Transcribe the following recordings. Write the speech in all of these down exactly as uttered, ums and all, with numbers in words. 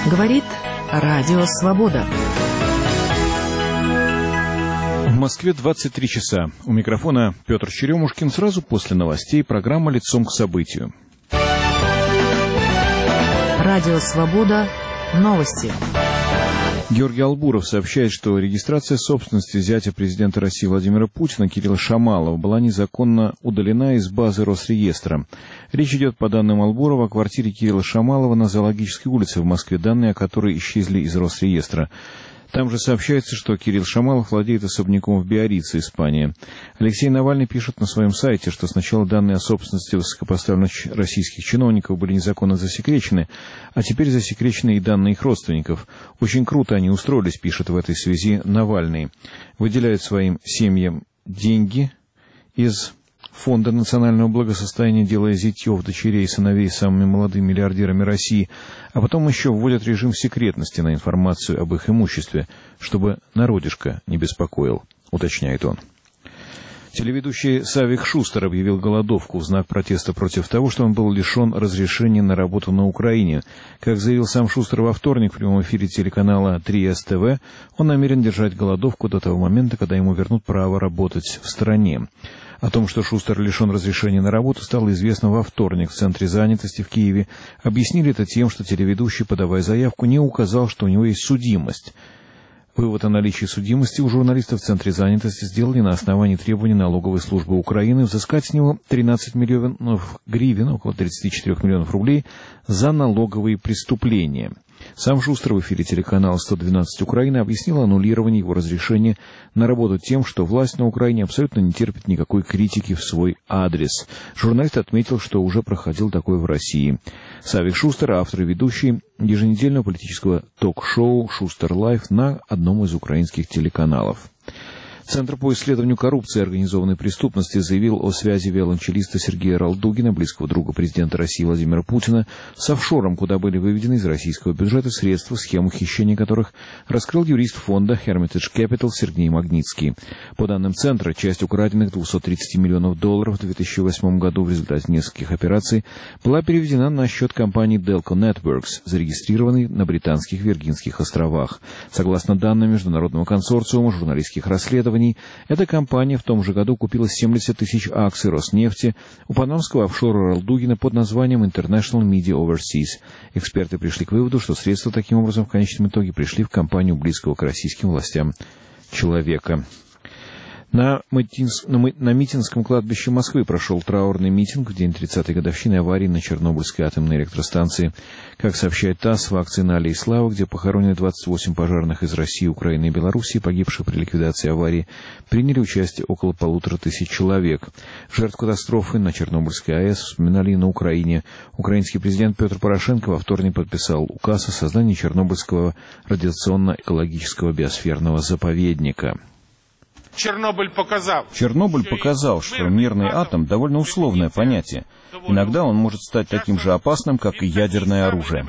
Говорит Радио Свобода. В Москве двадцать три часа. У микрофона Петр Черемушкин. Сразу после новостей программа «Лицом к событию». Радио Свобода. Новости. Георгий Албуров сообщает, что регистрация собственности зятя президента России Владимира Путина Кирилла Шамалова была незаконно удалена из базы Росреестра. Речь идет, по данным Албурова, о квартире Кирилла Шамалова на Зоологической улице в Москве, данные о которой исчезли из Росреестра. Там же сообщается, что Кирилл Шамалов владеет особняком в Биаррице, Испания. Алексей Навальный пишет на своем сайте, что сначала данные о собственности высокопоставленных российских чиновников были незаконно засекречены, а теперь засекречены и данные их родственников. Очень круто они устроились, пишет в этой связи Навальный. Выделяют своим семьям деньги из Фонда национального благосостояния, делая зятьев, дочерей и сыновей самыми молодыми миллиардерами России, а потом еще вводят режим секретности на информацию об их имуществе, чтобы народишко не беспокоил, уточняет он. Телеведущий Савик Шустер объявил голодовку в знак протеста против того, что он был лишен разрешения на работу на Украине. Как заявил сам Шустер во вторник в прямом эфире телеканала три эс тэ вэ, он намерен держать голодовку до того момента, когда ему вернут право работать в стране. О том, что Шустер лишен разрешения на работу, стало известно во вторник в Центре занятости в Киеве. Объяснили это тем, что телеведущий, подавая заявку, не указал, что у него есть судимость. Вывод о наличии судимости у журналистов в Центре занятости сделали на основании требований налоговой службы Украины взыскать с него тринадцать миллионов гривен, около тридцать четыре миллионов рублей, за налоговые преступления. Сам Шустер в эфире телеканала сто двенадцать Украина объяснил аннулирование его разрешения на работу тем, что власть на Украине абсолютно не терпит никакой критики в свой адрес. Журналист отметил, что уже проходил такое в России. Савик Шустер, автор и ведущий еженедельного политического ток-шоу «Шустер Лайф» на одном из украинских телеканалов. Центр по исследованию коррупции и организованной преступности заявил о связи виолончелиста Сергея Ралдугина, близкого друга президента России Владимира Путина, с офшором, куда были выведены из российского бюджета средства, схему хищения которых раскрыл юрист фонда Hermitage Capital Сергей Магнитский. По данным Центра, часть украденных двухсот тридцати миллионов долларов в две тысячи восьмом году в результате нескольких операций была переведена на счет компании Delco Networks, зарегистрированной на британских Виргинских островах. Согласно данным Международного консорциума журналистских расследований, эта компания в том же году купила семьдесят тысяч акций Роснефти у панамского офшора Ралдугина под названием International Media Overseas. Эксперты пришли к выводу, что средства таким образом в конечном итоге пришли в компанию близкого к российским властям человека. На, Митинс... на Митинском кладбище Москвы прошел траурный митинг в день тридцатой годовщины аварии на Чернобыльской атомной электростанции. Как сообщает ТАСС, в акции на Аллее Славы, где похоронены двадцать восемь пожарных из России, Украины и Белоруссии, погибших при ликвидации аварии, приняли участие около полутора тысяч человек. Жертв катастрофы на Чернобыльской АЭС вспоминали и на Украине. Украинский президент Петр Порошенко во вторник подписал указ о создании Чернобыльского радиационно-экологического биосферного заповедника. Чернобыль показал. Чернобыль показал, что мирный атом довольно условное понятие. Иногда он может стать таким же опасным, как и ядерное оружие.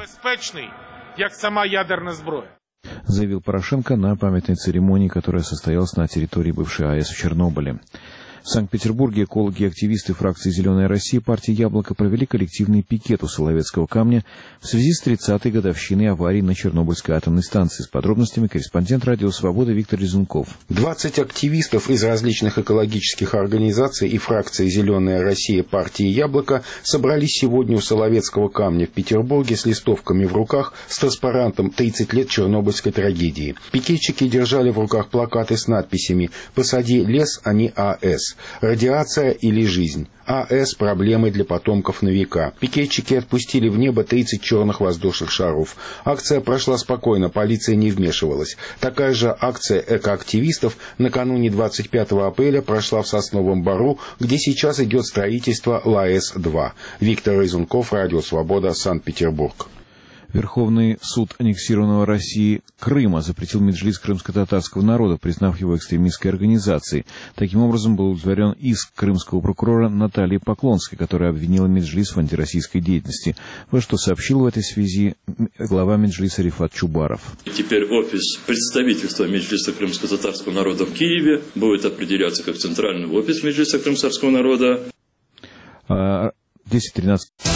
Как сама ядерная зброя. Заявил Порошенко на памятной церемонии, которая состоялась на территории бывшей АЭС в Чернобыле. В Санкт-Петербурге экологи и активисты фракции «Зеленая Россия» партии «Яблоко» провели коллективный пикет у Соловецкого камня в связи с тридцатой годовщиной аварии на Чернобыльской атомной станции. С подробностями корреспондент «Радио Свобода» Виктор Резунков. двадцать активистов из различных экологических организаций и фракции «Зеленая Россия» партии «Яблоко» собрались сегодня у Соловецкого камня в Петербурге с листовками в руках с транспарантом «тридцать лет Чернобыльской трагедии». Пикетчики держали в руках плакаты с надписями «Посади лес, а не АЭС». Радиация или жизнь. АЭС – проблемы для потомков на века. Пикетчики отпустили в небо тридцать черных воздушных шаров. Акция прошла спокойно, полиция не вмешивалась. Такая же акция экоактивистов накануне двадцать пятого апреля прошла в Сосновом Бору, где сейчас идет строительство ЛАЭС два. Виктор Резунков, Радио Свобода, Санкт-Петербург. Верховный суд аннексированного России Крыма запретил Меджлис крымско-татарского народа, признав его экстремистской организацией. Таким образом, был удовлетворен иск крымского прокурора Натальи Поклонской, которая обвинила Меджлис в антироссийской деятельности. Вот что сообщил в этой связи глава Меджлиса Рифат Чубаров. Теперь офис представительства Меджлиса крымско-татарского народа в Киеве будет определяться как центральный офис Меджлиса крымско-татарского народа. десять тринадцать